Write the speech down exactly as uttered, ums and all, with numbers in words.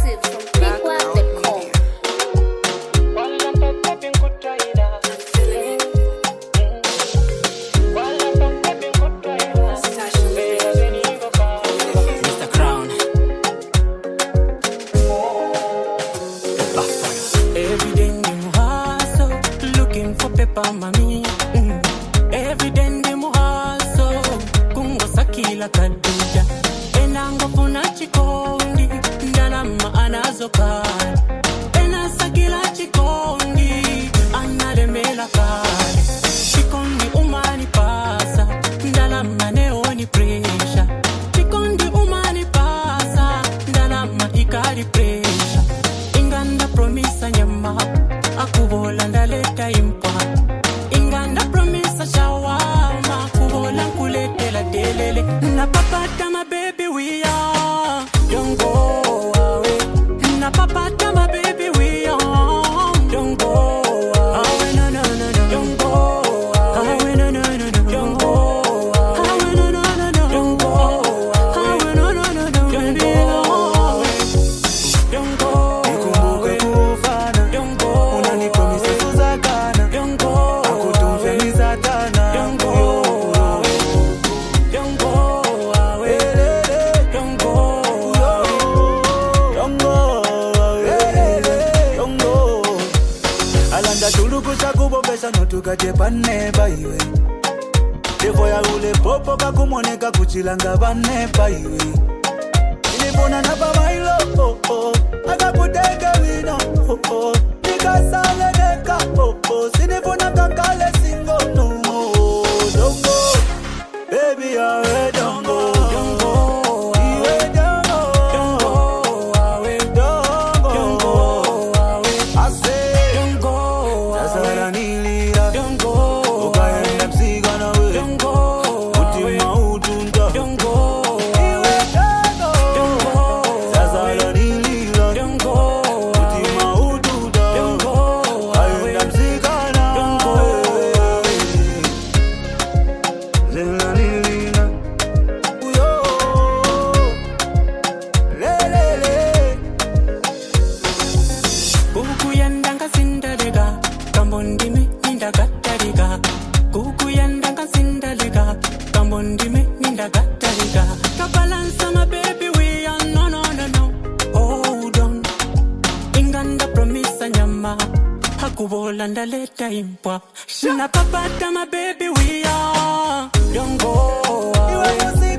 Exclusive from Pickwack dot com. Mister Crown. Every day you hustle, looking for paper, mommy. Mm. Every day you hustle, kungo sakila kaduja. Enango funa chikondi, ndalama anazokari. Ena sakila chikondi, anademela kare. Chikondi umani pasa, ndalama neoni pressure. Chikondi umani pasa, ndalama ikari pressure. Inganda promisa nyama, akubola ndaleta impa. Inganda promisa shawama, akubola kuletela delele. Na papata my baby we are, don't go away. Na papata my baby we are, don't go away. No no no no, don't go away. No no no no, don't go away. No no no no, don't go away. No no no no, don't go away. Don't go away. Don't go unani promise tuzakana. Don't go akutumfe mizatana. Don't go away. Don't go away. Don't go away. Don't go away. Don't go. Alanda tuluku chakubobesha notukate pane baiwe. Defo ya ule popo kakumoneka kuchilanga bane baiwe. Ilipona na pamailo oh oh. Akakutega wino oh oh. Nikasale neka oh oh. Sinifuna kankale singo no. Don't go. Baby I don't go. Don't go away. Don't go. Don't go away. Don't go. Don't go away. I say Don't go sasa away. nanilira. Don't go Ukaenda msigana we. Don't go away. Utima utunta. Don't go away. Don't go Sasa away. nanilira. Don't go Utima utunta. Don't go away. Ukaenda msigana. Don't go Zenanilira. Uyo. Lelele. Kukuyandanga sindaliga, kambondime nindagattaliga. Kukuyandanga sindaliga, kambondime nindagattaliga. Kabalansa my baby we are no no no no. Hold on. Inganda promisa nyama, hakubola ndaleta impwa. Shina papata my baby we are. Don't go Iwe away. musi